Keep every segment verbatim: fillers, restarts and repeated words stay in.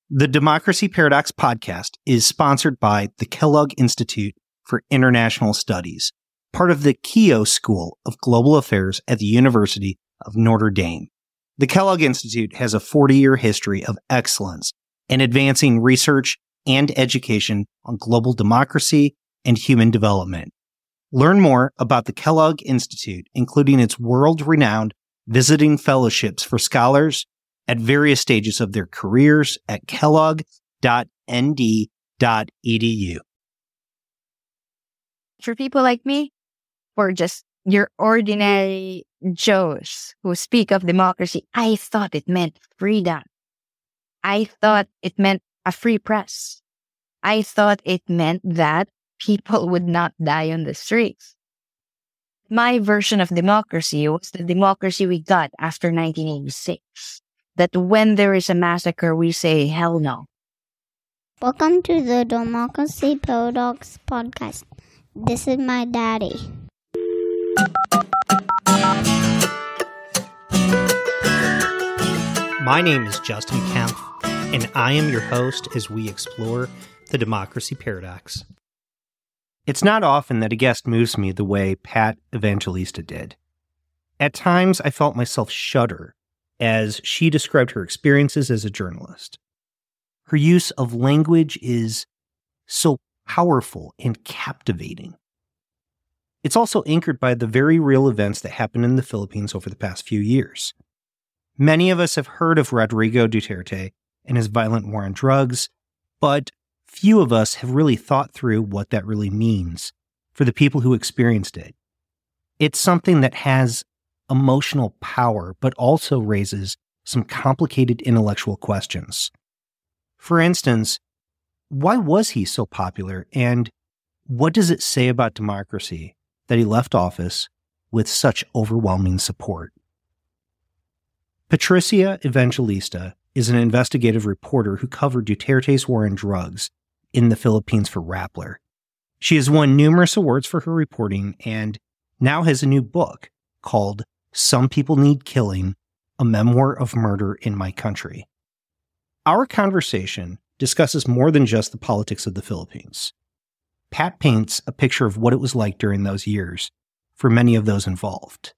The Democracy Paradox podcast is sponsored by the Kellogg Institute for International Studies, part of the Keough School of Global Affairs at the University of Notre Dame. The Kellogg Institute has a forty-year history of excellence in advancing research and education on global democracy and human development. Learn more about the Kellogg Institute, including its world-renowned visiting fellowships for scholars at various stages of their careers at kellogg dot n d dot e d u. For people like me, or just your ordinary Joes who speak of democracy, I thought it meant freedom. I thought it meant a free press. I thought it meant that people would not die on the streets. My version of democracy was the democracy we got after nineteen eighty-six. That when there is a massacre, we say, hell no. Welcome to the Democracy Paradox podcast. This is my daddy. My name is Justin Kempf, and I am your host as we explore the Democracy Paradox. It's not often that a guest moves me the way Pat Evangelista did. At times, I felt myself shudder as she described her experiences as a journalist. Her use of language is so powerful and captivating. It's also anchored by the very real events that happened in the Philippines over the past few years. Many of us have heard of Rodrigo Duterte and his violent war on drugs, but few of us have really thought through what that really means for the people who experienced it. It's something that has emotional power, but also raises some complicated intellectual questions. For instance, why was he so popular, and what does it say about democracy that he left office with such overwhelming support? Patricia Evangelista is an investigative reporter who covered Duterte's war on drugs in the Philippines for Rappler. She has won numerous awards for her reporting and now has a new book called Some People Need Killing, a memoir of murder in my country. Our conversation discusses more than just the politics of the Philippines. Pat paints a picture of what it was like during those years for many of those involved.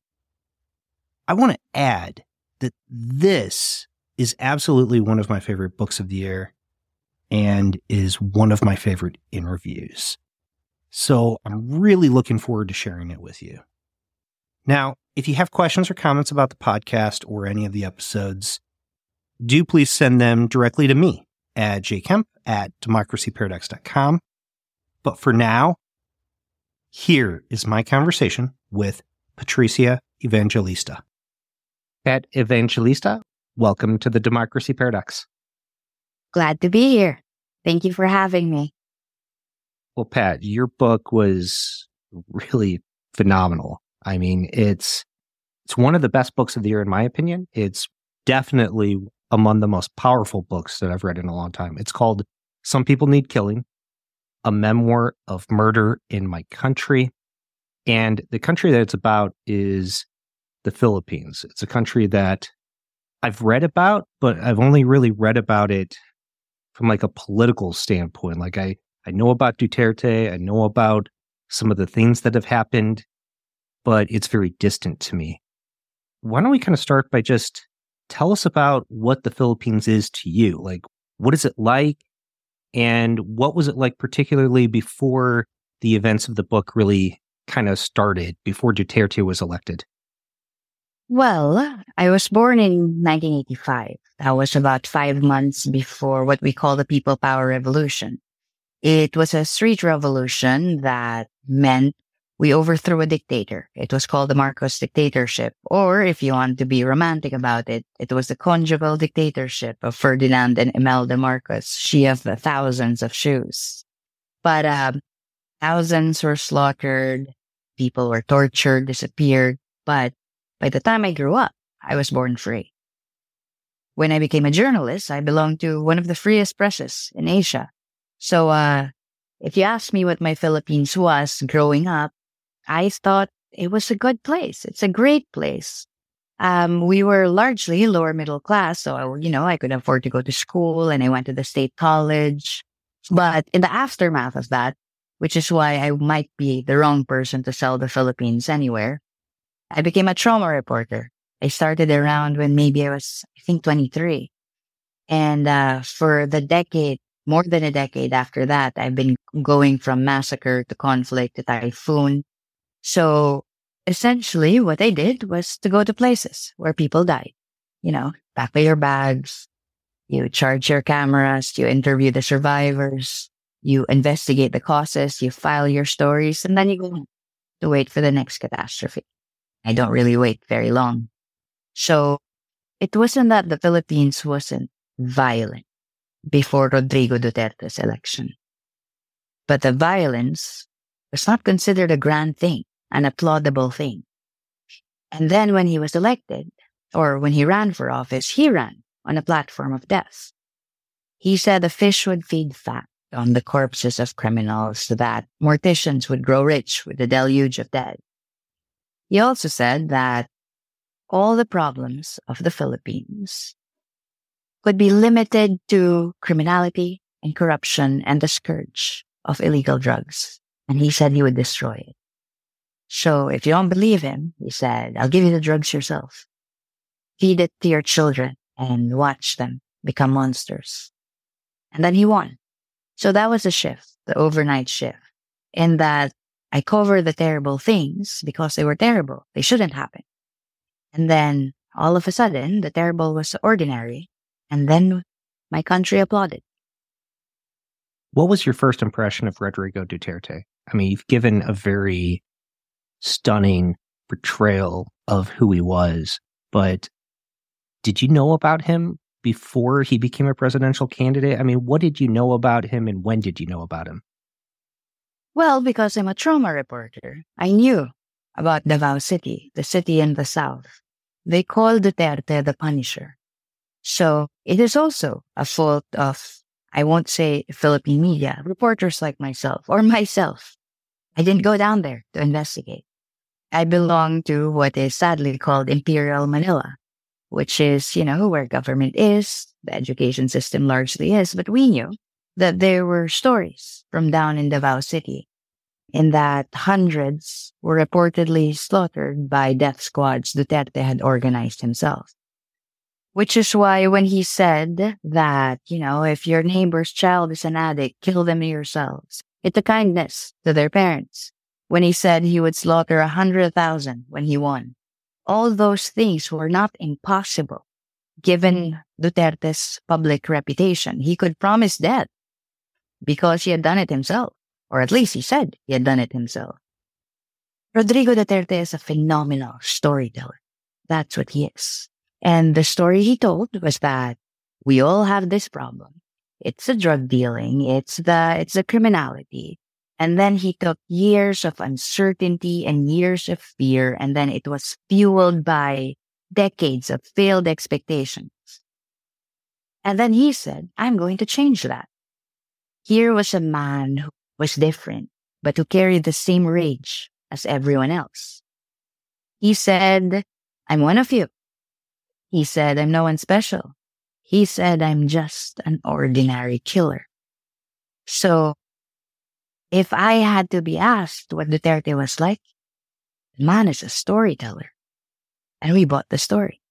I want to add that this is absolutely one of my favorite books of the year and is one of my favorite interviews. So I'm really looking forward to sharing it with you. Now, if you have questions or comments about the podcast or any of the episodes, do please send them directly to me at jkemp at democracy paradox dot com. But for now, here is my conversation with Patricia Evangelista. Pat Evangelista, welcome to the Democracy Paradox. Glad to be here. Thank you for having me. Well, Pat, your book was really phenomenal. I mean, it's it's one of the best books of the year, in my opinion. It's definitely among the most powerful books that I've read in a long time. It's called Some People Need Killing, a memoir of murder in my country. And the country that it's about is the Philippines. It's a country that I've read about, but I've only really read about it from like a political standpoint. Like I, I know about Duterte, I know about some of the things that have happened, but it's very distant to me. Why don't we kind of start by just tell us about what the Philippines is to you? Like, what is it like? And what was it like particularly before the events of the book really kind of started, before Duterte was elected? Well, I was born in nineteen eighty-five. That was about five months before what we call the People Power Revolution. It was a street revolution that meant we overthrew a dictator. It was called the Marcos dictatorship, or if you want to be romantic about it, it was the conjugal dictatorship of Ferdinand and Imelda Marcos, she of the thousands of shoes. But um, thousands were slaughtered, people were tortured, disappeared, but by the time I grew up, I was born free. When I became a journalist, I belonged to one of the freest presses in Asia. So uh, if you ask me what my Philippines was growing up, I thought it was a good place. It's a great place. Um, we were largely lower middle class, so, you know, I could afford to go to school and I went to the state college. But in the aftermath of that, which is why I might be the wrong person to sell the Philippines anywhere, I became a trauma reporter. I started around when maybe I was, I think, twenty-three. And uh, for the decade, more than a decade after that, I've been going from massacre to conflict to typhoon. So essentially what I did was to go to places where people died. You know, pack your bags, you charge your cameras, you interview the survivors, you investigate the causes, you file your stories, and then you go home to wait for the next catastrophe. I don't really wait very long. So it wasn't that the Philippines wasn't violent before Rodrigo Duterte's election, but the violence was not considered a grand thing, an applaudable thing. And then when he was elected, or when he ran for office, he ran on a platform of death. He said the fish would feed fat on the corpses of criminals, that morticians would grow rich with the deluge of dead. He also said that all the problems of the Philippines could be limited to criminality and corruption and the scourge of illegal drugs. And he said he would destroy it. So if you don't believe him, he said, I'll give you the drugs yourself. Feed it to your children and watch them become monsters. And then he won. So that was a shift, the overnight shift, in that I covered the terrible things because they were terrible. They shouldn't happen. And then all of a sudden, the terrible was ordinary. And then my country applauded. What was your first impression of Rodrigo Duterte? I mean, you've given a very stunning portrayal of who he was, but did you know about him before he became a presidential candidate? I mean, what did you know about him and when did you know about him? Well, because I'm a trauma reporter, I knew about Davao City, the city in the south. They call Duterte the Punisher. So it is also a fault of, I won't say Philippine media, reporters like myself or myself. I didn't go down there to investigate. I belong to what is sadly called Imperial Manila, which is, you know, where government is, the education system largely is. But we knew that there were stories from down in Davao City in that hundreds were reportedly slaughtered by death squads Duterte had organized himself. Which is why when he said that, you know, if your neighbor's child is an addict, kill them yourselves. It's a kindness to their parents. When he said he would slaughter a hundred thousand when he won. All those things were not impossible, given Duterte's public reputation. He could promise death because he had done it himself, or at least he said he had done it himself. Rodrigo Duterte is a phenomenal storyteller. That's what he is. And the story he told was that we all have this problem. It's the drug dealing. It's the, it's the criminality. And then he took years of uncertainty and years of fear. And then it was fueled by decades of failed expectations. And then he said, I'm going to change that. Here was a man who was different, but who carried the same rage as everyone else. He said, I'm one of you. He said, I'm no one special. He said, I'm just an ordinary killer. So, if I had to be asked what Duterte was like, the man is a storyteller. And we bought the story.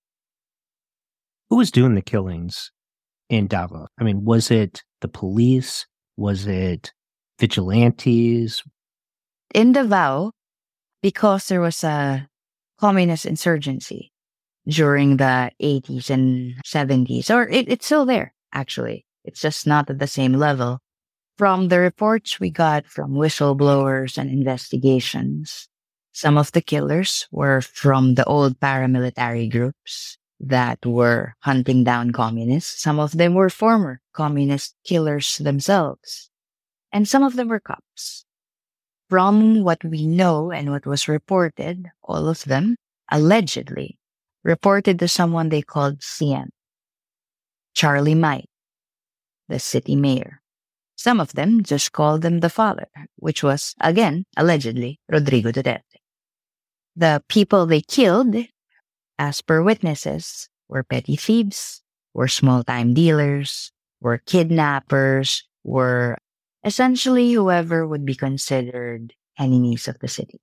Who was doing the killings in Davao? I mean, was it the police? Was it vigilantes? In Davao, because there was a communist insurgency during the eighties and seventies, or it, it's still there, actually. It's just not at the same level. From the reports we got from whistleblowers and investigations, some of the killers were from the old paramilitary groups that were hunting down communists. Some of them were former communist killers themselves. And some of them were cops. From what we know and what was reported, all of them, allegedly, reported to someone they called C M, Charlie May, the city mayor. Some of them just called him the father, which was, again, allegedly, Rodrigo Duterte. The people they killed, as per witnesses, were petty thieves, were small-time dealers, were kidnappers, were essentially whoever would be considered enemies of the city.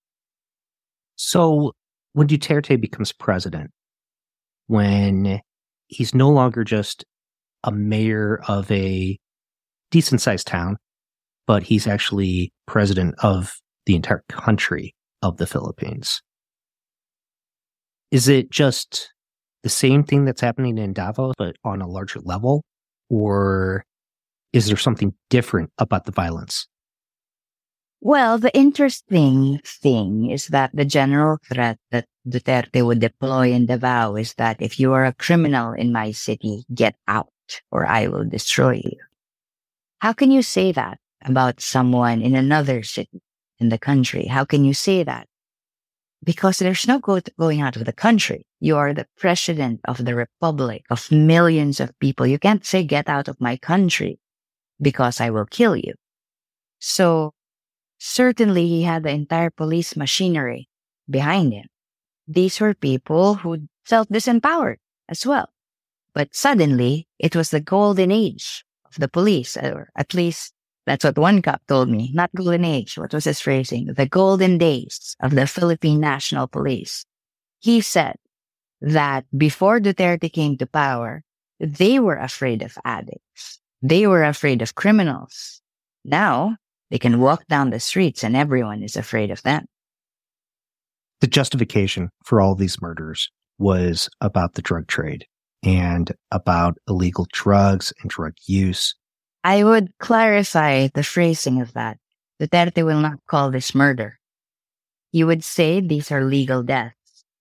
So when Duterte becomes president, when he's no longer just a mayor of a decent-sized town, but he's actually president of the entire country of the Philippines, is it just the same thing that's happening in Davao, but on a larger level? Or is there something different about the violence? Well, the interesting thing is that the general threat that Duterte would deploy in Davao is that if you are a criminal in my city, get out or I will destroy you. How can you say that about someone in another city in the country? How can you say that? Because there's no go- going out of the country. You are the president of the republic of millions of people. You can't say get out of my country because I will kill you. So certainly he had the entire police machinery behind him. These were people who felt disempowered as well. But suddenly it was the golden age of the police, or at least that's what one cop told me. Not golden age. What was his phrasing? The golden days of the Philippine National Police. He said that before Duterte came to power, they were afraid of addicts. They were afraid of criminals. Now they can walk down the streets and everyone is afraid of them. The justification for all these murders was about the drug trade and about illegal drugs and drug use. I would clarify the phrasing of that. Duterte will not call this murder. He would say these are legal deaths.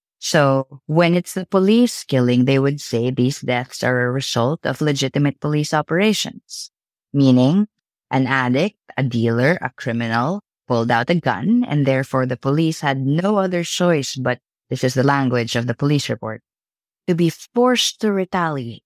So when it's the police killing, they would say these deaths are a result of legitimate police operations, meaning an addict, a dealer, a criminal pulled out a gun, and therefore the police had no other choice but, this is the language of the police report, to be forced to retaliate.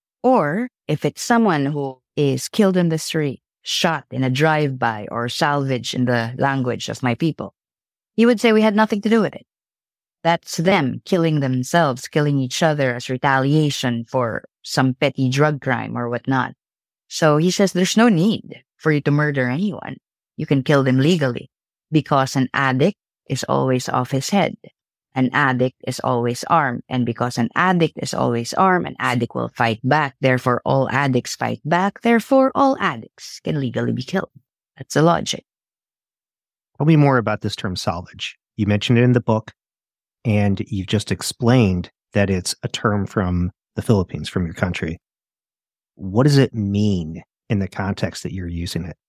Or if it's someone who is killed in the street, shot in a drive-by, or salvage in the language of my people, he would say we had nothing to do with it. That's them killing themselves, killing each other as retaliation for some petty drug crime or whatnot. So he says there's no need for you to murder anyone. You can kill them legally because an addict is always off his head. An addict is always armed. And because an addict is always armed, an addict will fight back. Therefore, all addicts fight back. Therefore, all addicts can legally be killed. That's the logic. Tell me more about this term salvage. You mentioned it in the book, and you've just explained that it's a term from the Philippines, from your country. What does it mean in the context that you're using it?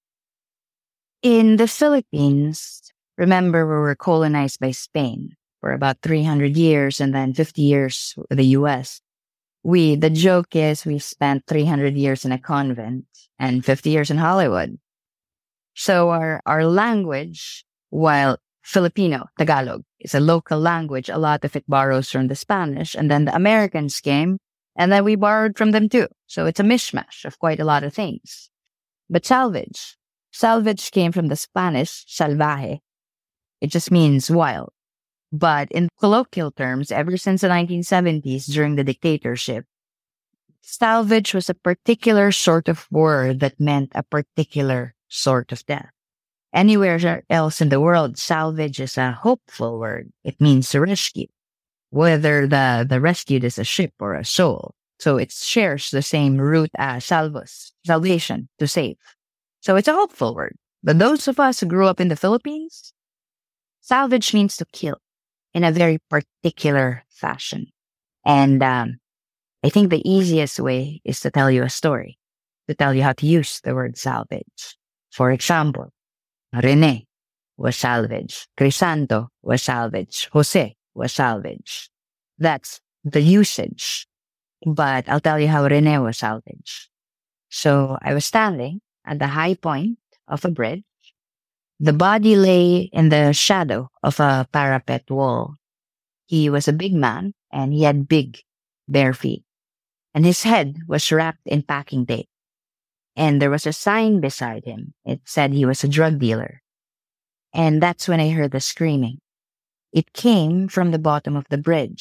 In the Philippines, remember we were colonized by Spain for about three hundred years and then fifty years with the U S. We, the joke is we spent three hundred years in a convent and fifty years in Hollywood. So our, our language, while Filipino, Tagalog, is a local language, a lot of it borrows from the Spanish, and then the Americans came, and then we borrowed from them too. So it's a mishmash of quite a lot of things. But salvage, salvage came from the Spanish, salvaje. It just means wild. But in colloquial terms, ever since the nineteen seventies, during the dictatorship, salvage was a particular sort of word that meant a particular sort of death. Anywhere else in the world, salvage is a hopeful word. It means to rescue, whether the, the rescued is a ship or a soul. So it shares the same root as salvus, salvation, to save. So it's a hopeful word. But those of us who grew up in the Philippines, salvage means to kill in a very particular fashion. And um, I think the easiest way is to tell you a story, to tell you how to use the word salvage. For example, Rene was salvage. Crisanto was salvage. Jose was salvage. That's the usage. But I'll tell you how Rene was salvage. So I was standing at the high point of a bridge. The body lay in the shadow of a parapet wall. He was a big man and he had big bare feet. And his head was wrapped in packing tape. And there was a sign beside him. It said he was a drug dealer. And that's when I heard the screaming. It came from the bottom of the bridge.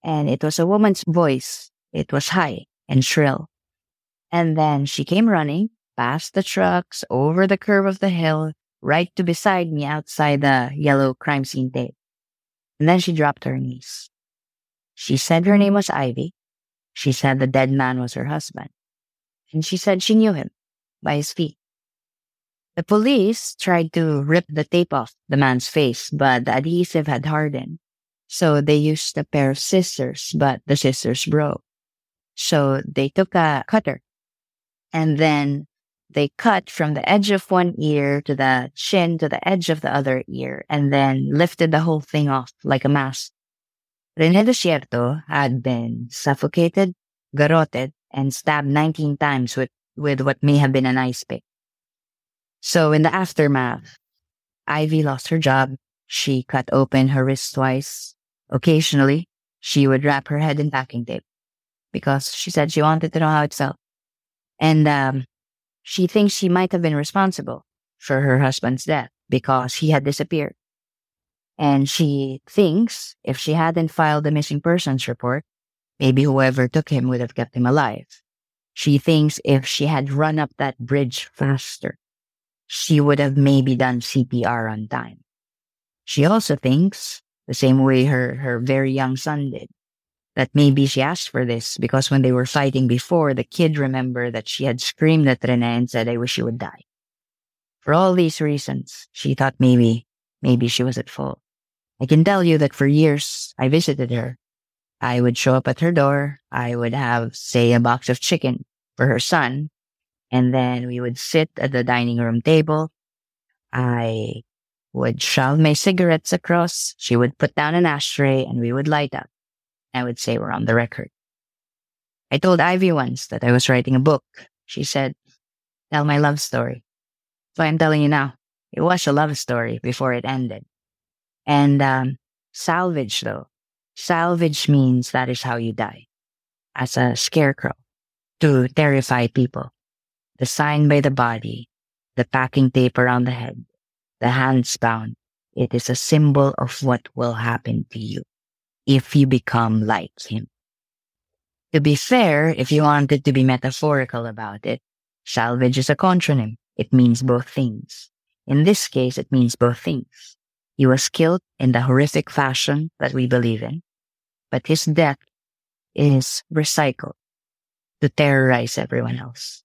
and it was a woman's voice. It was high and shrill. And then she came running past the trucks, over the curve of the hill, right to beside me outside the yellow crime scene tape. And then she dropped to her knees. She said her name was Ivy. She said the dead man was her husband. And she said she knew him by his feet. The police tried to rip the tape off the man's face, but the adhesive had hardened. So they used a pair of scissors, but the scissors broke. So they took a cutter, and then they cut from the edge of one ear to the chin to the edge of the other ear, and then lifted the whole thing off like a mask. Rene Desierto had been suffocated, garroted, and stabbed nineteen times with, with what may have been an ice pick. So in the aftermath, Ivy lost her job. She cut open her wrist twice. Occasionally, she would wrap her head in packing tape because she said she wanted to know how it felt. And um, she thinks she might have been responsible for her husband's death because he had disappeared. And she thinks if she hadn't filed a missing persons report, maybe whoever took him would have kept him alive. She thinks if she had run up that bridge faster, she would have maybe done C P R on time. She also thinks, the same way her, her very young son did, that maybe she asked for this because when they were fighting before, the kid remembered that she had screamed at Rene and said, "I wish you would die." For all these reasons, she thought maybe, maybe she was at fault. I can tell you that for years, I visited her. I would show up at her door. I would have, say, a box of chicken for her son. And then we would sit at the dining room table. I would shove my cigarettes across. She would put down an ashtray and we would light up. I would say we're on the record. I told Ivy once that I was writing a book. She said, "Tell my love story." So I'm telling you now, it was a love story before it ended. And um, salvage, though. Salvage means that is how you die. As a scarecrow, to terrify people. The sign by the body, the packing tape around the head, the hands bound. It is a symbol of what will happen to you if you become like him. To be fair, if you wanted to be metaphorical about it, salvage is a contronym. It means both things. In this case, it means both things. He was killed in the horrific fashion that we believe in, but his death is recycled to terrorize everyone else.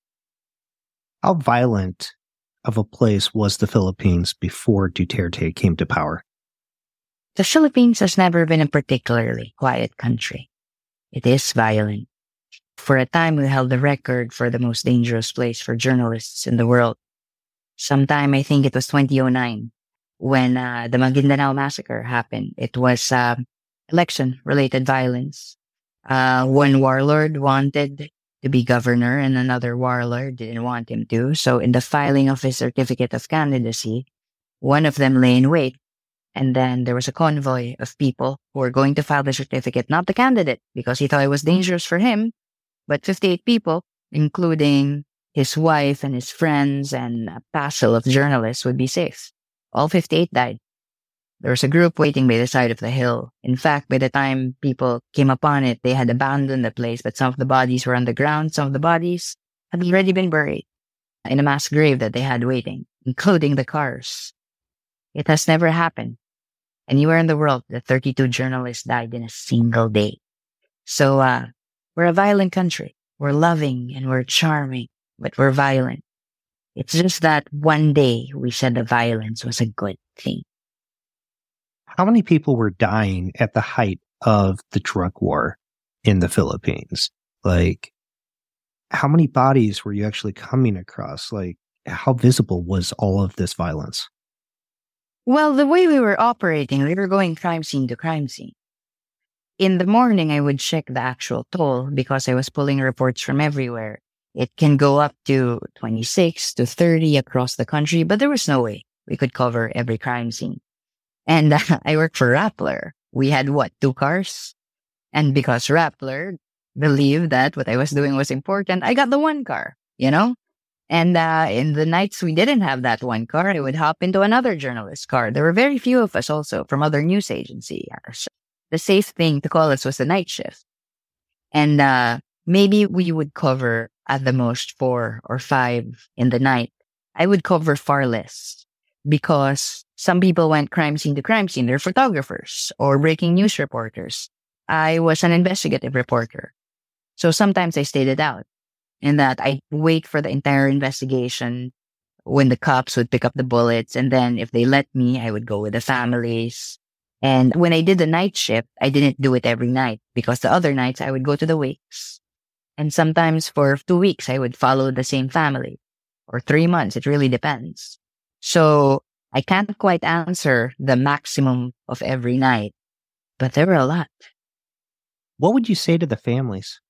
How violent of a place was the Philippines before Duterte came to power? The Philippines has never been a particularly quiet country. It is violent. For a time, we held the record for the most dangerous place for journalists in the world. Sometime, I think it was twenty oh nine, when uh, the Maguindanao massacre happened. It was uh, election-related violence. Uh, one warlord wanted to be governor and another warlord didn't want him to. So in the filing of his certificate of candidacy, one of them lay in wait. And then there was a convoy of people who were going to file the certificate, not the candidate, because he thought it was dangerous for him, but fifty-eight people, including his wife and his friends and a passel of journalists, would be safe. All fifty-eight died. There was a group waiting by the side of the hill. In fact, by the time people came upon it, they had abandoned the place, but some of the bodies were on the ground. Some of the bodies had already been buried in a mass grave that they had waiting, including the cars. It has never happened anywhere in the world that thirty-two journalists died in a single day. So, uh, we're a violent country. We're loving and we're charming, but we're violent. It's just that one day we said the violence was a good thing. How many people were dying at the height of the drug war in the Philippines? Like, how many bodies were you actually coming across? Like, how visible was all of this violence? Well, the way we were operating, we were going crime scene to crime scene. In the morning, I would check the actual toll because I was pulling reports from everywhere. It can go up to twenty-six to thirty across the country, but there was no way we could cover every crime scene. And uh, I worked for Rappler. We had, what, two cars? And because Rappler believed that what I was doing was important, I got the one car, you know? And uh, in the nights we didn't have that one car, I would hop into another journalist's car. There were very few of us also from other news agencies. the safe thing to call us was the night shift. And uh, maybe we would cover at the most four or five in the night. I would cover far less because some people went crime scene to crime scene. They're photographers or breaking news reporters. I was an investigative reporter. So sometimes I stayed it out in that I wait for the entire investigation when the cops would pick up the bullets. And then if they let me, I would go with the families. And when I did the night shift, I didn't do it every night because the other nights I would go to the wakes. And sometimes for two weeks, I would follow the same family or three months. It really depends. So I can't quite answer the maximum of every night, but there were a lot. What would you say to the families?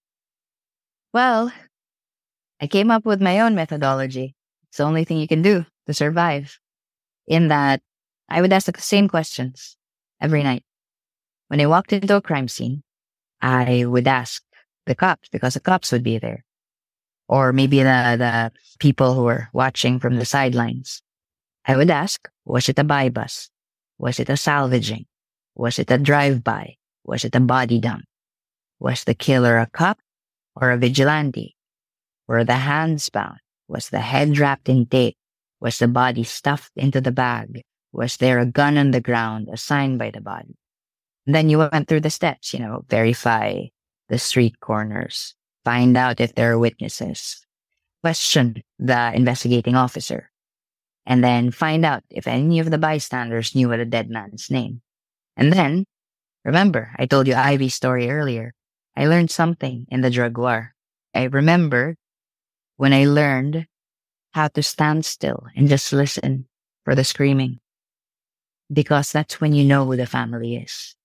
Well, I came up with my own methodology. It's the only thing you can do to survive. In that, I would ask the same questions every night. When I walked into a crime scene, I would ask the cops because the cops would be there. Or maybe the, the people who were watching from the sidelines. I would ask, was it a buy bus? Was it a salvaging? Was it a drive-by? Was it a body dump? Was the killer a cop or a vigilante? Were the hands bound? Was the head wrapped in tape? Was the body stuffed into the bag? Was there a gun on the ground assigned by the body? And then you went through the steps, you know, verify the street corners, find out if there are witnesses, question the investigating officer, and then find out if any of the bystanders knew the dead man's name. And then, remember, I told you Ivy's story earlier. I learned something in the drug war. I remembered when I learned how to stand still and just listen for the screaming. Because that's when you know who the family is.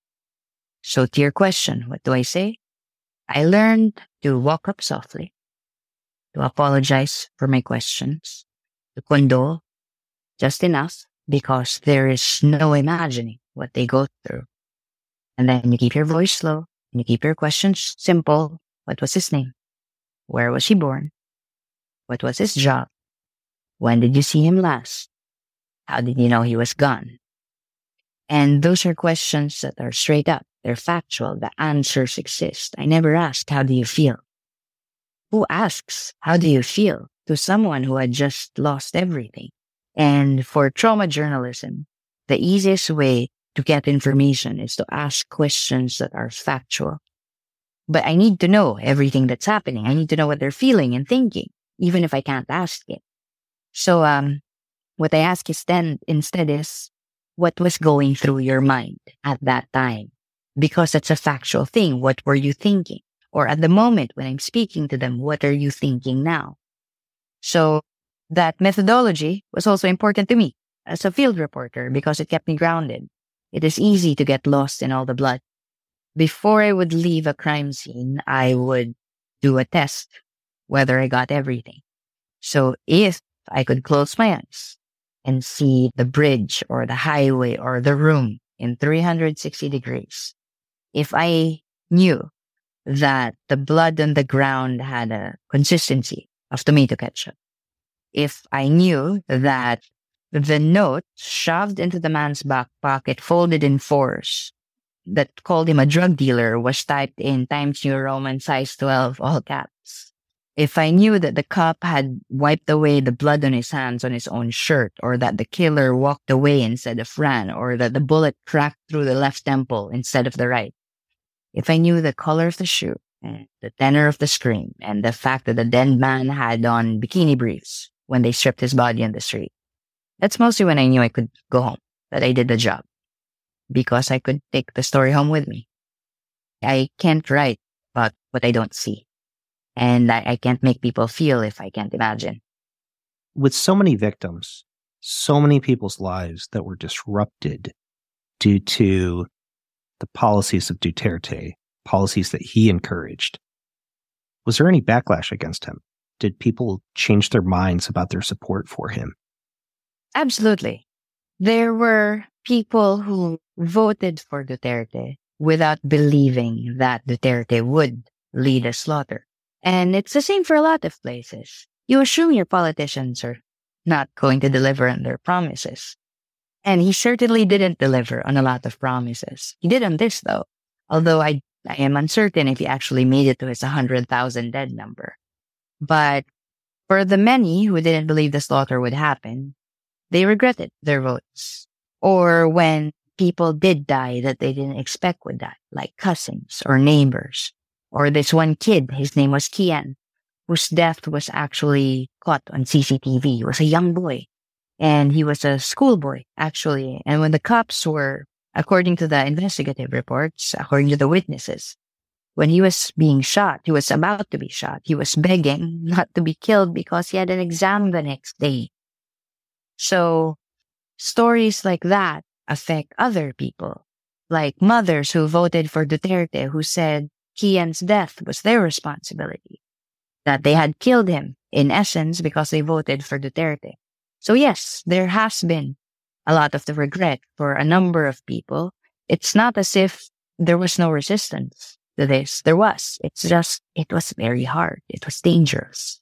So to your question, what do I say? I learned to walk up softly, to apologize for my questions, to condole just enough because there is no imagining what they go through. And then you keep your voice low and you keep your questions simple. What was his name? Where was he born? What was his job? When did you see him last? How did you know he was gone? And those are questions that are straight up. They're factual. The answers exist. I never asked, how do you feel? Who asks, how do you feel to someone who had just lost everything? And for trauma journalism, the easiest way to get information is to ask questions that are factual. But I need to know everything that's happening. I need to know what they're feeling and thinking, even if I can't ask it. So, um, what I ask is then instead is, what was going through your mind at that time? Because that's a factual thing. What were you thinking? Or at the moment when I'm speaking to them, what are you thinking now? So that methodology was also important to me as a field reporter because it kept me grounded. It is easy to get lost in all the blood. Before I would leave a crime scene, I would do a test whether I got everything. So if I could close my eyes and see the bridge or the highway or the room in three hundred sixty degrees, if I knew that the blood on the ground had a consistency of tomato ketchup, if I knew that the note shoved into the man's back pocket, folded in fours, that called him a drug dealer was typed in Times New Roman size twelve, all caps. If I knew that the cop had wiped away the blood on his hands on his own shirt, or that the killer walked away instead of ran, or that the bullet cracked through the left temple instead of the right. If I knew the color of the shoe, and the tenor of the scream, and the fact that the dead man had on bikini briefs when they stripped his body on the street, that's mostly when I knew I could go home, that I did the job. Because I could take the story home with me. I can't write about what I don't see. And I, I can't make people feel if I can't imagine. With so many victims, so many people's lives that were disrupted due to the policies of Duterte, policies that he encouraged, was there any backlash against him? Did people change their minds about their support for him? Absolutely. There were people who voted for Duterte without believing that Duterte would lead a slaughter. And it's the same for a lot of places. You assume your politicians are not going to deliver on their promises. And he certainly didn't deliver on a lot of promises. He did on this, though, although I, I am uncertain if he actually made it to his one hundred thousand dead number. But for the many who didn't believe the slaughter would happen, they regretted their votes. Or when people did die that they didn't expect would die, like cousins or neighbors. Or this one kid, his name was Kian, whose death was actually caught on C C T V. He was a young boy. And he was a schoolboy, actually. And when the cops were, according to the investigative reports, according to the witnesses, when he was being shot, he was about to be shot, he was begging not to be killed because he had an exam the next day. So stories like that affect other people, like mothers who voted for Duterte who said Kian's death was their responsibility, that they had killed him, in essence, because they voted for Duterte. So yes, there has been a lot of the regret for a number of people. It's not as if there was no resistance to this. There was. It's just, it was very hard. It was dangerous.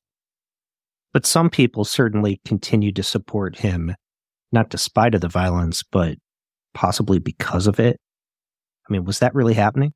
But some people certainly continued to support him, not despite of the violence, but possibly because of it. I mean, was that really happening?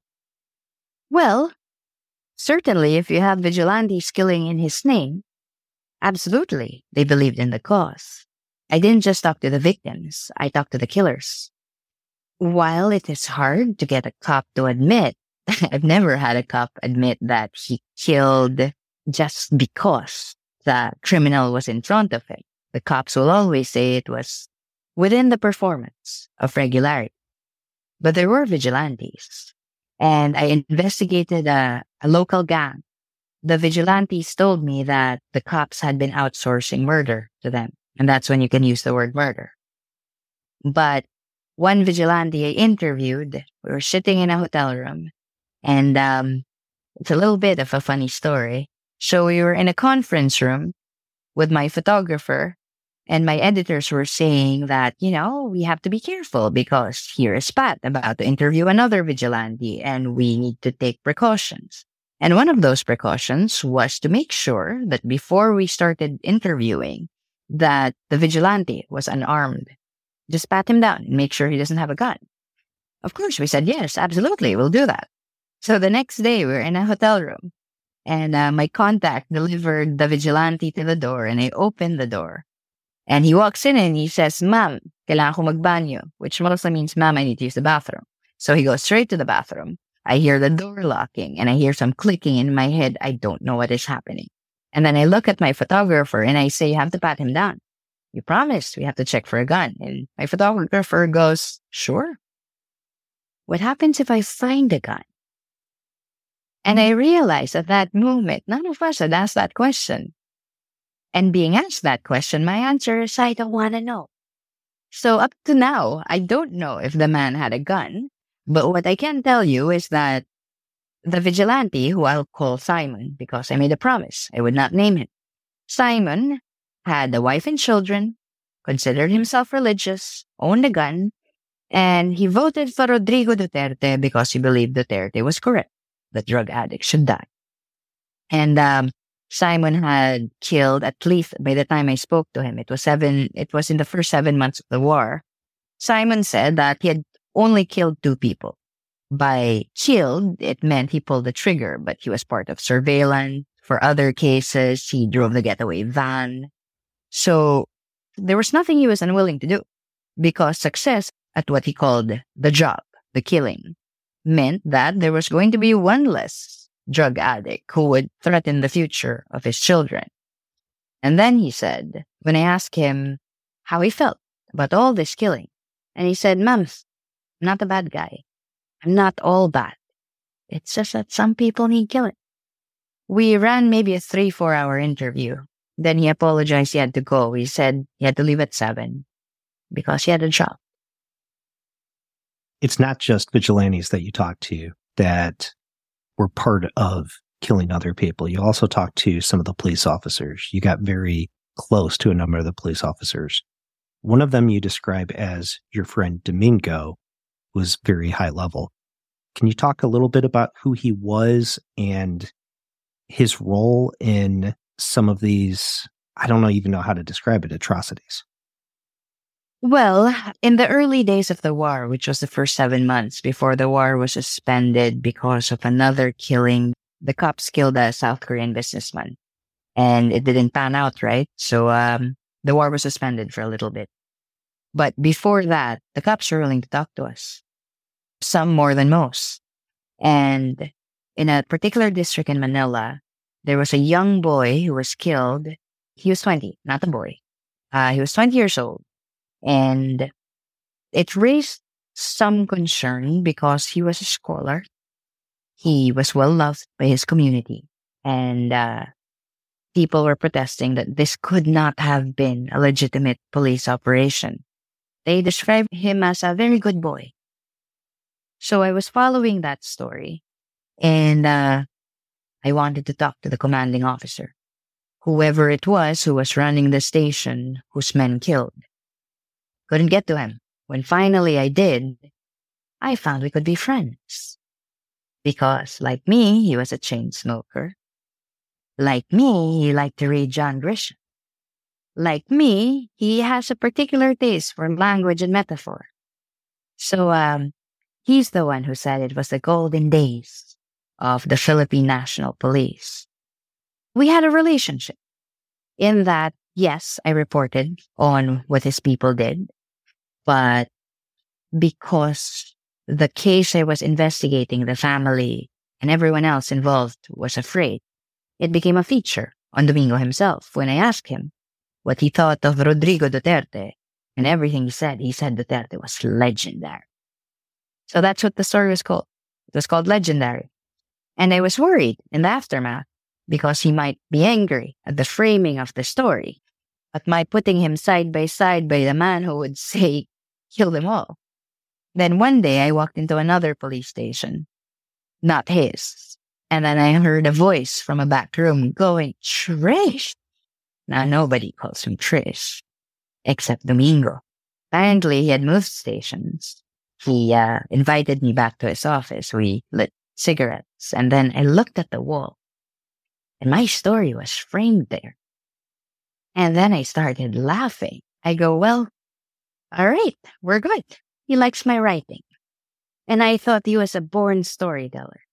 Well, certainly if you have vigilantes killing in his name, absolutely, they believed in the cause. I didn't just talk to the victims, I talked to the killers. While it is hard to get a cop to admit, I've never had a cop admit that he killed just because the criminal was in front of him. The cops will always say it was within the performance of regularity. But there were vigilantes, and I investigated a, a local gang. The vigilantes told me that the cops had been outsourcing murder to them. And that's when you can use the word murder. But one vigilante I interviewed, we were sitting in a hotel room. And um, it's a little bit of a funny story. So we were in a conference room with my photographer. And my editors were saying that, you know, we have to be careful because here is Pat about to interview another vigilante. And we need to take precautions. And one of those precautions was to make sure that before we started interviewing, that the vigilante was unarmed. Just pat him down and make sure he doesn't have a gun. Of course, we said, yes, absolutely, we'll do that. So the next day, we were in a hotel room, and uh, my contact delivered the vigilante to the door, and I opened the door. And he walks in and he says, Ma'am, kailangan ko magbanyo, which mostly means, Ma'am, I need to use the bathroom. So he goes straight to the bathroom. I hear the door locking and I hear some clicking in my head. I don't know what is happening. And then I look at my photographer and I say, you have to pat him down. You promised we have to check for a gun. And my photographer goes, sure. What happens if I find a gun? And I realized at that moment, none of us had asked that question. And being asked that question, my answer is, I don't want to know. So up to now, I don't know if the man had a gun. But what I can tell you is that the vigilante, who I'll call Simon, because I made a promise, I would not name him. Simon had a wife and children, considered himself religious, owned a gun, and he voted for Rodrigo Duterte because he believed Duterte was correct, that drug addicts should die. And um, Simon had killed, at least by the time I spoke to him, it was seven, it was in the first seven months of the war. Simon said that he had only killed two people. By killed, it meant he pulled the trigger, but he was part of surveillance. For other cases, he drove the getaway van. So there was nothing he was unwilling to do, because success at what he called the job, the killing, meant that there was going to be one less drug addict who would threaten the future of his children. And then he said, when I asked him how he felt about all this killing, and he said, Ma'am, I'm not a bad guy. I'm not all bad. It's just that some people need killing. We ran maybe a three, four hour interview. Then he apologized he had to go. He said he had to leave at seven because he had a job. It's not just vigilantes that you talk to that were part of killing other people. You also talked to some of the police officers. You got very close to a number of the police officers. One of them you describe as your friend Domingo was very high level. Can you talk a little bit about who he was and his role in some of these, I don't know, even know how to describe it, atrocities? Well, in the early days of the war, which was the first seven months before the war was suspended because of another killing, the cops killed a South Korean businessman. And it didn't pan out, right? So um, the war was suspended for a little bit. But before that, the cops were willing to talk to us. Some more than most. And in a particular district in Manila, there was a young boy who was killed. He was twenty, not a boy. Uh, he was twenty years old. And it raised some concern because he was a scholar. He was well loved by his community. And uh, people were protesting that this could not have been a legitimate police operation. They described him as a very good boy. So I was following that story. And uh, I wanted to talk to the commanding officer, whoever it was who was running the station whose men killed. Couldn't get to him. When finally I did, I found we could be friends. Because, like me, he was a chain smoker. Like me, he liked to read John Grisham. Like me, he has a particular taste for language and metaphor. So, um, he's the one who said it was the golden days of the Philippine National Police. We had a relationship in that, yes, I reported on what his people did. But because the case I was investigating, the family and everyone else involved was afraid, it became a feature on Domingo himself when I asked him what he thought of Rodrigo Duterte. And everything he said, he said Duterte was legendary. So that's what the story was called. It was called Legendary. And I was worried in the aftermath because he might be angry at the framing of the story, at my putting him side by side by the man who would say, kill them all. Then one day I walked into another police station, not his. And then I heard a voice from a back room going, Trish. Now nobody calls him Trish, except Domingo. Apparently he had moved stations. He uh, invited me back to his office. We lit cigarettes. And then I looked at the wall. And my story was framed there. And then I started laughing. I go, well, all right, we're good. He likes my writing. And I thought he was a born storyteller.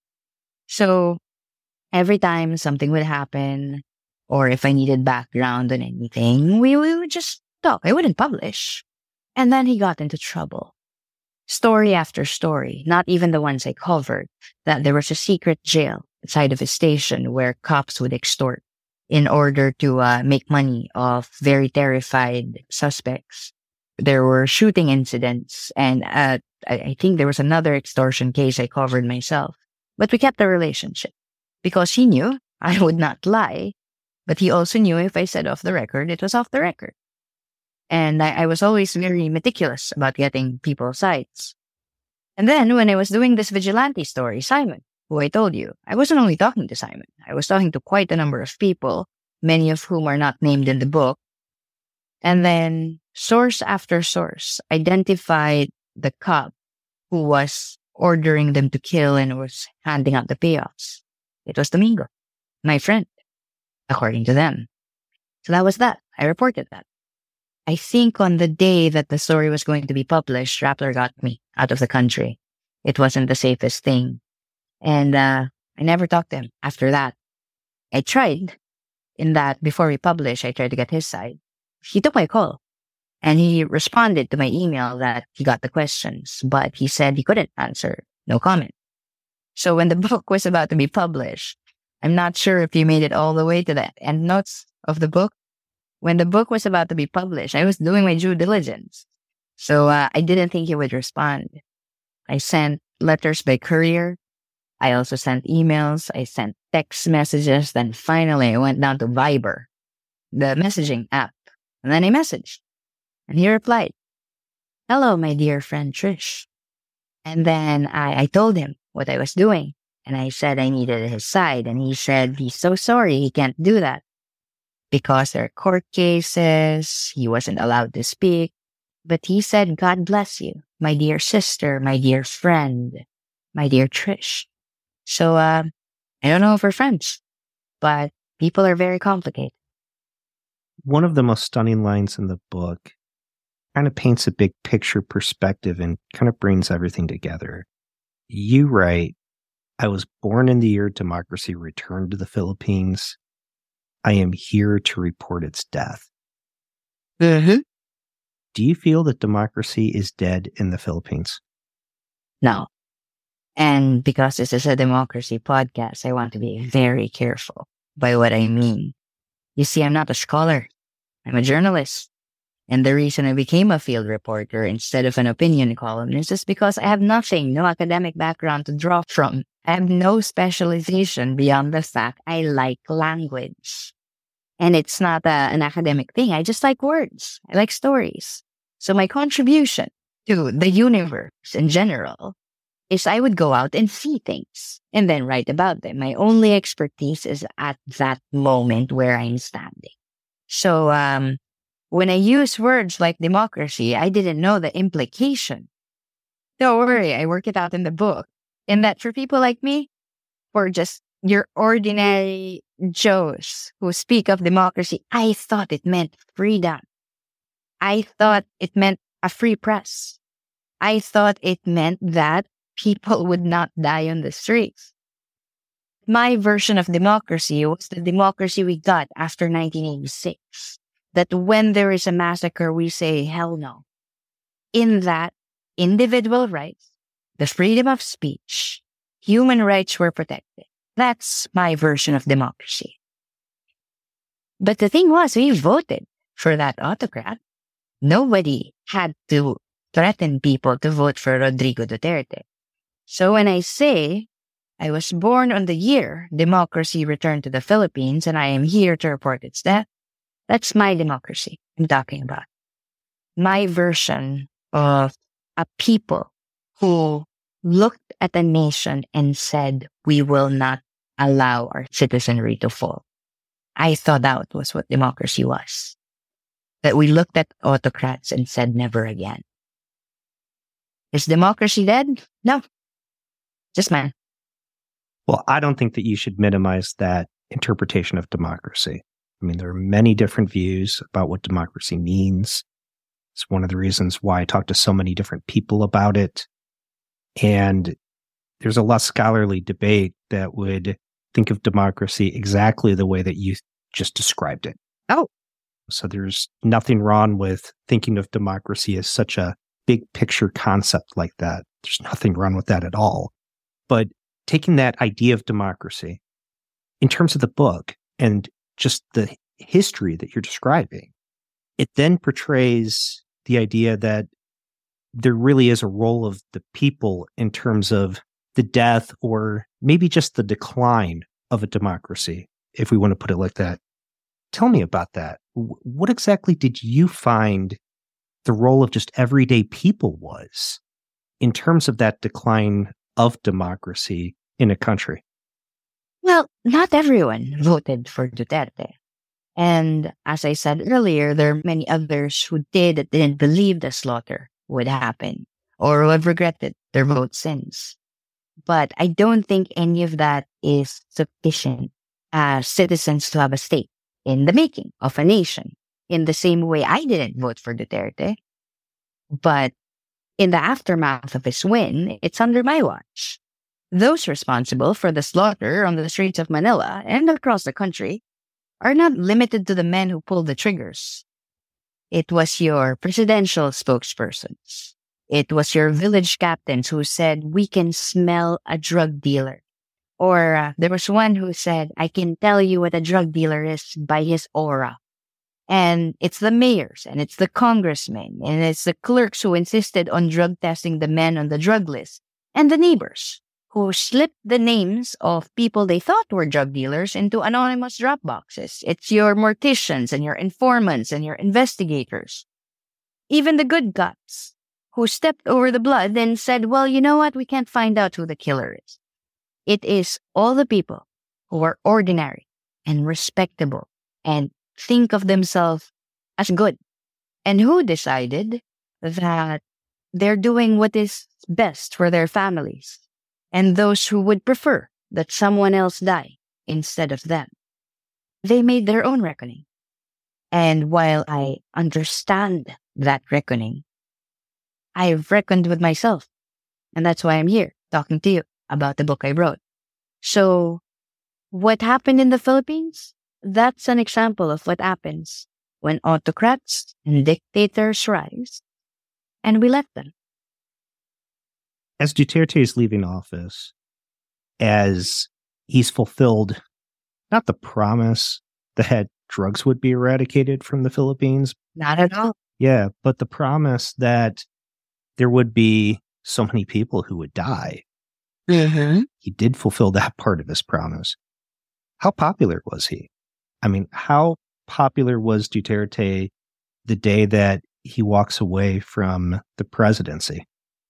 So every time something would happen, or if I needed background on anything, we, we would just talk. I wouldn't publish. And then he got into trouble. Story after story, not even the ones I covered, that there was a secret jail outside of his station where cops would extort in order to uh, make money off very terrified suspects. There were shooting incidents, and uh, I, I think there was another extortion case I covered myself. But we kept the relationship because he knew I would not lie, but he also knew if I said off the record, it was off the record. And I, I was always very meticulous about getting people's sides. And then when I was doing this vigilante story, Simon, who I told you, I wasn't only talking to Simon. I was talking to quite a number of people, many of whom are not named in the book. And then source after source identified the cop who was ordering them to kill and was handing out the payoffs. It was Domingo, my friend, according to them. So that was that. I reported that. I think on the day that the story was going to be published, Rappler got me out of the country. It wasn't the safest thing. And uh, I never talked to him after that. I tried in that before we published, I tried to get his side. He took my call and he responded to my email that he got the questions, but he said he couldn't answer. No comment. So when the book was about to be published, I'm not sure if you made it all the way to the end notes of the book. When the book was about to be published, I was doing my due diligence. So uh, I didn't think he would respond. I sent letters by courier. I also sent emails. I sent text messages. Then finally I went down to Viber, the messaging app. And then I messaged. And he replied, hello, my dear friend Trish. And then I, I told him what I was doing. And I said I needed his side. And he said he's so sorry he can't do that. Because there are court cases, he wasn't allowed to speak. But he said, God bless you, my dear sister, my dear friend, my dear Trish. So, uh, I don't know if we're friends, but people are very complicated. One of the most stunning lines in the book, kind of paints a big picture perspective and kind of brings everything together. You write, I was born in the year democracy returned to the Philippines. I am here to report its death. Mm-hmm. Do you feel that democracy is dead in the Philippines? No. And because this is a democracy podcast, I want to be very careful by what I mean. You see, I'm not a scholar. I'm a journalist. And the reason I became a field reporter instead of an opinion columnist is because I have nothing, no academic background to draw from. I have no specialization beyond the fact I like language. And it's not a, an academic thing. I just like words. I like stories. So my contribution to the universe in general is I would go out and see things and then write about them. My only expertise is at that moment where I'm standing. So um, when I use words like democracy, I didn't know the implication. Don't worry, I work it out in the book. And that for people like me, for just your ordinary Joes who speak of democracy, I thought it meant freedom. I thought it meant a free press. I thought it meant that people would not die on the streets. My version of democracy was the democracy we got after nineteen eighty-six. That when there is a massacre, we say, hell no. In that, individual rights, the freedom of speech, human rights were protected. That's my version of democracy. But the thing was, we voted for that autocrat. Nobody had to threaten people to vote for Rodrigo Duterte. So when I say I was born on the year democracy returned to the Philippines and I am here to report its death, that's my democracy I'm talking about. My version of a people who looked at a nation and said, we will not allow our citizenry to fall. I thought that was what democracy was. That we looked at autocrats and said, never again. Is democracy dead? No. Just man. Well, I don't think that you should minimize that interpretation of democracy. I mean, there are many different views about what democracy means. It's one of the reasons why I talk to so many different people about it. And there's a less scholarly debate that would think of democracy exactly the way that you just described it. Oh. So there's nothing wrong with thinking of democracy as such a big picture concept like that. There's nothing wrong with that at all. But taking that idea of democracy in terms of the book and just the history that you're describing, it then portrays the idea that there really is a role of the people in terms of the death or maybe just the decline of a democracy, if we want to put it like that. Tell me about that. What exactly did you find the role of just everyday people was in terms of that decline of democracy in a country? Well, not everyone voted for Duterte. And as I said earlier, there are many others who did that didn't believe the slaughter would happen or who have regretted their vote since. But I don't think any of that is sufficient as citizens to have a stake in the making of a nation. In the same way, I didn't vote for Duterte, but in the aftermath of his win, it's under my watch. Those responsible for the slaughter on the streets of Manila and across the country are not limited to the men who pulled the triggers. It was your presidential spokespersons. It was your village captains who said, we can smell a drug dealer. Or uh, there was one who said, I can tell you what a drug dealer is by his aura. And it's the mayors, and it's the congressmen, and it's the clerks who insisted on drug testing the men on the drug list, and the neighbors who slipped the names of people they thought were drug dealers into anonymous drop boxes. It's your morticians and your informants and your investigators. Even the good cops who stepped over the blood and said, well, you know what? We can't find out who the killer is. It is all the people who are ordinary and respectable and think of themselves as good and who decided that they're doing what is best for their families and those who would prefer that someone else die instead of them. They made their own reckoning. And while I understand that reckoning. I've reckoned with myself. And that's why I'm here talking to you about the book I wrote. So what happened in the Philippines? That's an example of what happens when autocrats and dictators rise, and we let them. As Duterte is leaving office, as he's fulfilled not the promise that drugs would be eradicated from the Philippines. Not at all. Yeah, but the promise that there would be so many people who would die. Mm-hmm. He did fulfill that part of his promise. How popular was he? I mean, how popular was Duterte the day that he walks away from the presidency?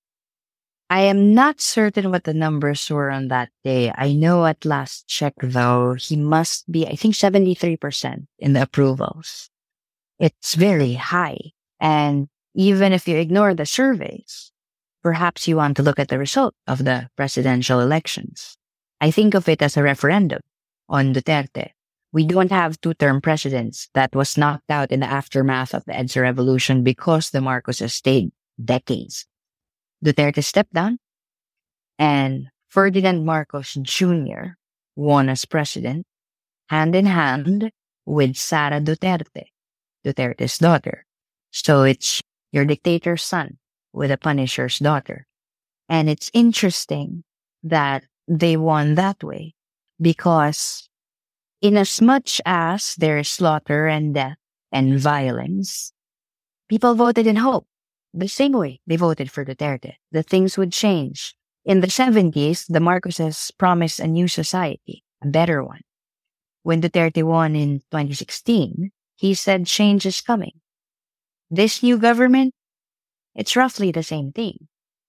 I am not certain what the numbers were on that day. I know at last check, though, he must be, I think, seventy-three percent in the approvals. It's very high. And even if you ignore the surveys, perhaps you want to look at the result of the presidential elections. I think of it as a referendum on Duterte. We don't have two-term presidents that was knocked out in the aftermath of the EDSA revolution because the Marcoses stayed decades. Duterte stepped down, and Ferdinand Marcos Junior won as president, hand in hand with Sara Duterte, Duterte's daughter. So it's your dictator's son with a Punisher's daughter. And it's interesting that they won that way because inasmuch as there is slaughter and death and violence, people voted in hope. The same way they voted for Duterte, that things would change. In the seventies, the Marcoses promised a new society, a better one. When Duterte won in twenty sixteen, he said change is coming. This new government, it's roughly the same thing.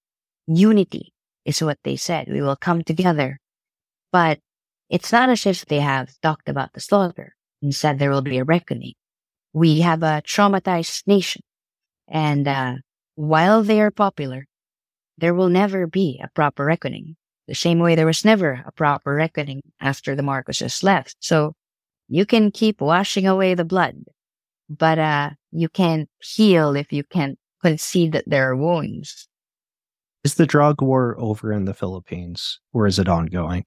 Unity is what they said. We will come together. But it's not as if they have talked about the slaughter. Instead, there will be a reckoning. We have a traumatized nation. And uh, while they are popular, there will never be a proper reckoning. The same way there was never a proper reckoning after the Marcoses left. So you can keep washing away the blood, but uh, you can't heal if you can't concede that there are wounds. Is the drug war over in the Philippines, or is it ongoing?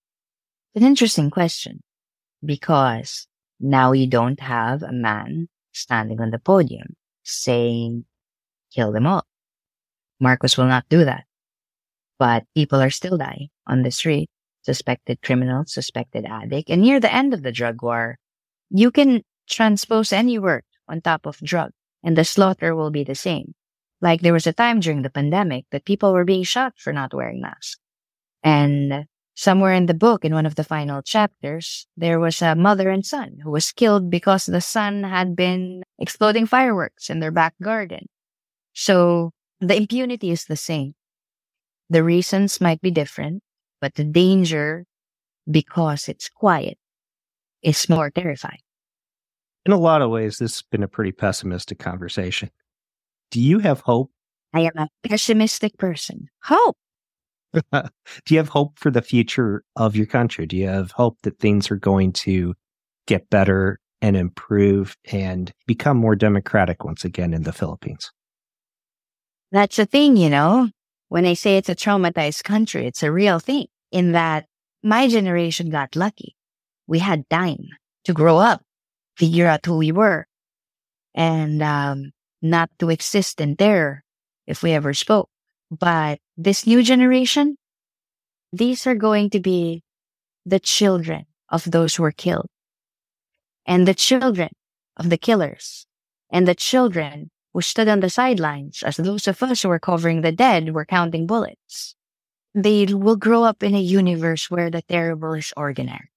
An interesting question, because now you don't have a man standing on the podium saying, kill them all. Marcos will not do that. But people are still dying on the street, suspected criminals, suspected addict. And near the end of the drug war, you can transpose any word on top of drug, and the slaughter will be the same. Like there was a time during the pandemic that people were being shot for not wearing masks. And somewhere in the book, in one of the final chapters, there was a mother and son who was killed because the son had been exploding fireworks in their back garden. So the impunity is the same. The reasons might be different, but the danger, because it's quiet, is more terrifying. In a lot of ways, this has been a pretty pessimistic conversation. Do you have hope? I am a pessimistic person. Hope! Do you have hope for the future of your country? Do you have hope that things are going to get better and improve and become more democratic once again in the Philippines? That's the thing, you know. When I say it's a traumatized country, it's a real thing in that my generation got lucky. We had time to grow up, figure out who we were, and um, not to exist in terror if we ever spoke. But this new generation, these are going to be the children of those who were killed, and the children of the killers, and the children who stood on the sidelines as those of us who were covering the dead were counting bullets. They will grow up in a universe where the terrible is ordinary.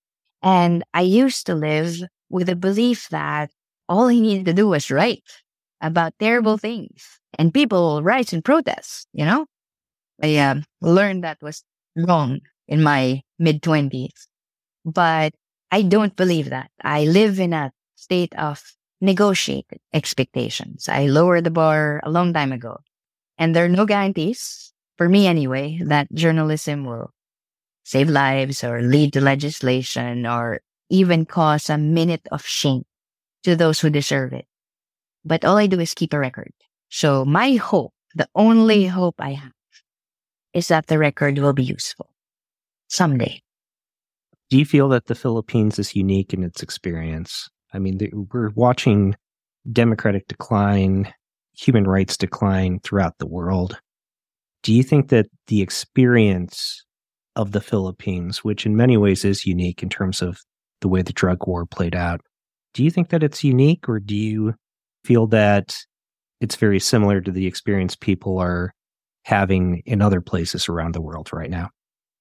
And I used to live with the belief that all he needed to do was write about terrible things, and people will rise and protest, you know? I um, learned that was wrong in my mid-twenties. But I don't believe that. I live in a state of negotiated expectations. I lowered the bar a long time ago. And there are no guarantees, for me anyway, that journalism will save lives or lead to legislation or even cause a minute of shame to those who deserve it. but all I do is keep a record. So my hope, the only hope I have, is that the record will be useful someday. Do you feel that the Philippines is unique in its experience? I mean, the, we're watching democratic decline, human rights decline throughout the world. Do you think that the experience of the Philippines, which in many ways is unique in terms of the way the drug war played out, do you think that it's unique, or do you feel that it's very similar to the experience people are having in other places around the world right now?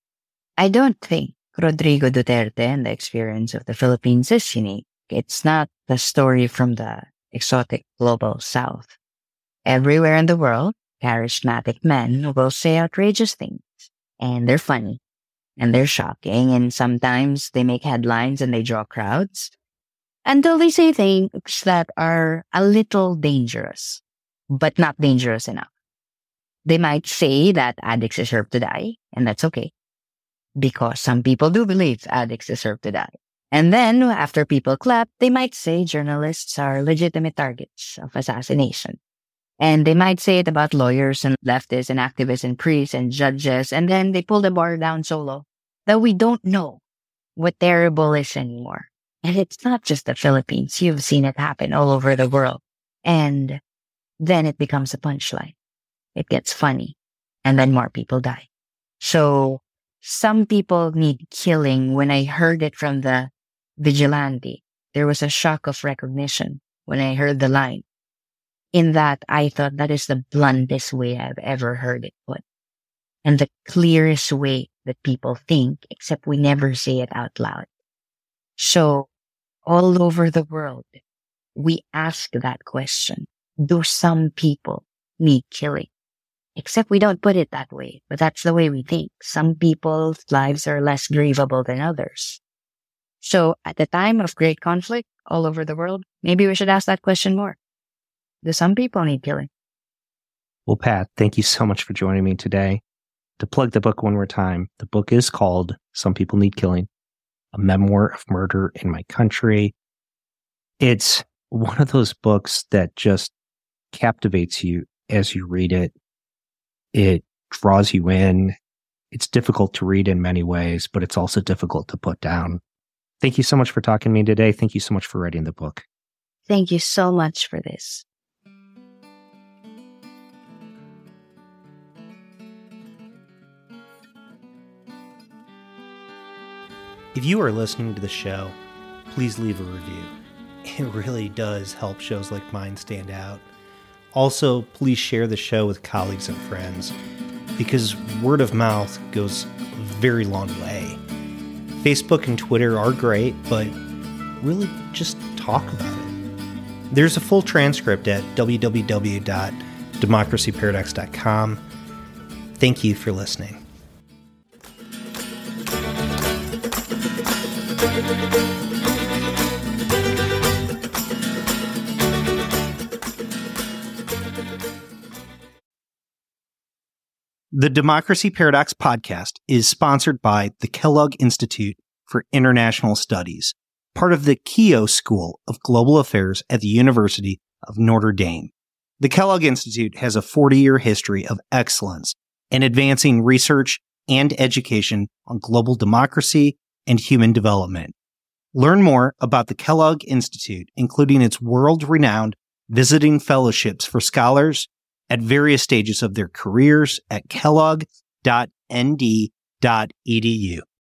I don't think Rodrigo Duterte and the experience of the Philippines is unique. It's not the story from the exotic global south. Everywhere in the world, charismatic men will say outrageous things, and they're funny, and they're shocking, and sometimes they make headlines and they draw crowds, until they say things that are a little dangerous, but not dangerous enough. They might say that addicts deserve to die, and that's okay, because some people do believe addicts deserve to die. And then, after people clap, they might say journalists are legitimate targets of assassination. And they might say it about lawyers and leftists and activists and priests and judges, and then they pull the bar down so low that we don't know what terrible is anymore. And it's not just the Philippines. You've seen it happen all over the world. And then it becomes a punchline. It gets funny. And then more people die. So some people need killing. When I heard it from the vigilante, there was a shock of recognition when I heard the line. In that, I thought that is the bluntest way I've ever heard it put. And the clearest way that people think, except we never say it out loud. So, all over the world, we ask that question. Do some people need killing? Except we don't put it that way, but that's the way we think. Some people's lives are less grievable than others. So, at the time of great conflict all over the world, maybe we should ask that question more. Do some people need killing? Well, Pat, thank you so much for joining me today. To plug the book one more time, the book is called Some People Need Killing, A Memoir of Murder in My Country. It's one of those books that just captivates you as you read it. It draws you in. It's difficult to read in many ways, but it's also difficult to put down. Thank you so much for talking to me today. Thank you so much for writing the book. Thank you so much for this. If you are listening to the show, please leave a review. It really does help shows like mine stand out. Also, please share the show with colleagues and friends, because word of mouth goes a very long way. Facebook and Twitter are great, but really just talk about it. There's a full transcript at w w w dot democracy paradox dot com. Thank you for listening. The Democracy Paradox podcast is sponsored by the Kellogg Institute for International Studies, part of the Keough School of Global Affairs at the University of Notre Dame. The Kellogg Institute has a forty-year history of excellence in advancing research and education on global democracy and human development. Learn more about the Kellogg Institute, including its world-renowned visiting fellowships for scholars at various stages of their careers at kellogg dot n d dot e d u.